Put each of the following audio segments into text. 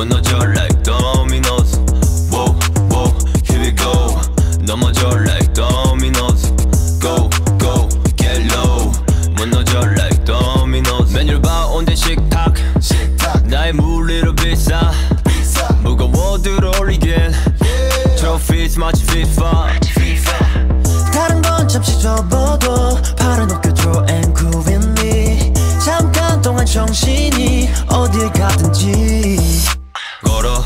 무너져 like dominoes. Whoa, whoa, here we go. 넘어져 like dominoes. Go, go, get low. 무너져 like dominoes. 매일 봐온대 식탁 나의 물리로 비싸 무거워 들어올리긴 Trophies 마치 FIFA. 다른 건 잠시 접어도 팔아넘겨줘 and cool with me. 잠깐 동안 정신이 어딜 가든지 걸어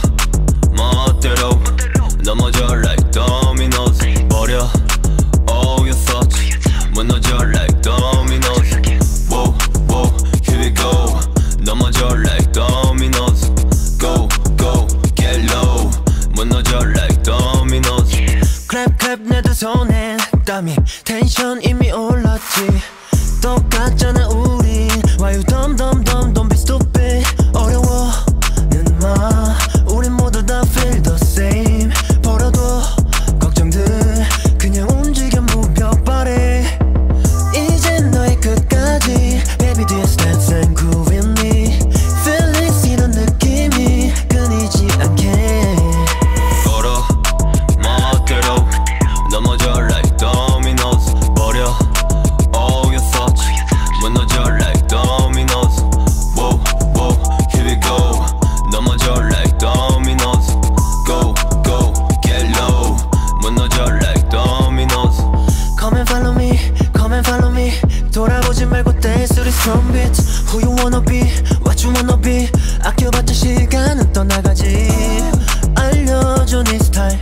멋대로 넘어져 like dominoes. 버려 all your thoughts. 무너져 like dominoes. Whoa, whoa, here we go. 넘어져 like dominoes. Go, go, get low. 무너져 like dominoes. clap clap 내 두 손에 땀이 텐션 이미 올랐지. 똑같잖아 우린 Why you dumb dumb dumb don't be stupid. 어려워는 마 우린 모두 다 feel the same. 벌어도 걱정들 그냥 움직여 무벽발에 이젠 너의 끝까지 Baby do you stand and cool with me. Feelings 이런 느낌이 끊이지 않게 걸어 멋대로 넘어져 like dominoes. 버려 all your thoughts. 무너져 like dominoes. Whoa, whoa, here we go. 넘어져 like dominoes. Go, go, get low. 무너져 like dominoes. Come and follow me, come and follow me. 돌아보지 말고 dance to this drum beat. Who you wanna be, what you wanna be. 아껴봤자 시간은 떠나가지. 알려줘 네 스타일.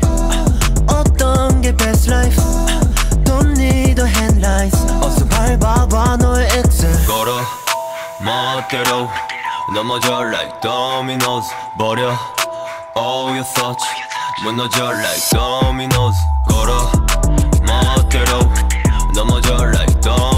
어떤 게 best life. Don't need a headlights. 어서 밟아봐 너의 exit. 걸어 멋대로 넘어져 like dominoes. 버려 all your thoughts. 무너져 like dominoes. 걸어 멋대로 넘어져 like dominoes.